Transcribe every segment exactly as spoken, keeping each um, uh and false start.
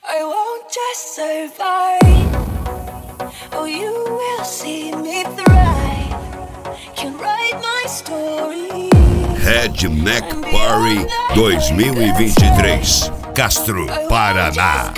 I won't just survive. Oh, you will see me thrive. Can write my story. Redneck Party dois mil e vinte e três, Castro, Paraná.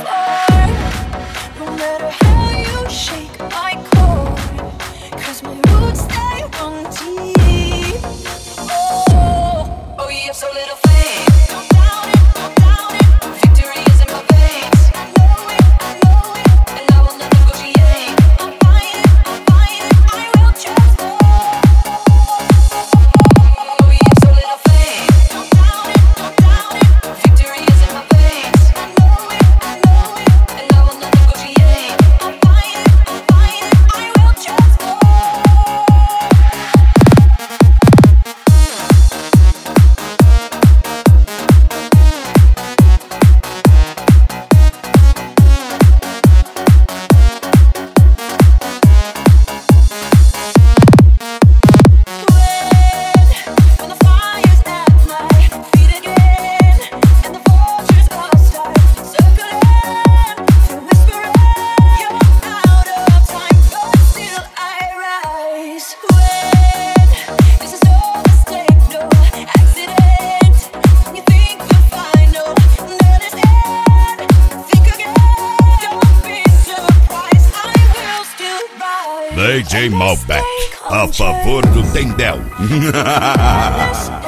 No matter how you shake my core, 'cause my roots stay run deep. Oh, oh, you have so little faith. Don't doubt it, don't doubt it. Victory is in my veins. I know it, I know it, and I will not negotiate. I'll fight it, I'll fight it. I will transform. Oh, you have so little faith. Don't doubt it, don't doubt it. Victory is in my veins. I know it, I know it, and I will not negotiate. I'll fight it, I'll fight it. I will transform. When the fire's at my feet again, and the vultures are start circling, they're whispering, you're out of time, but still I rise. When this is no mistake, no accident, when you think you're fine, no, that is it. Think again, don't be surprised, I will still rise. D J Malbec, a favor do Tendel.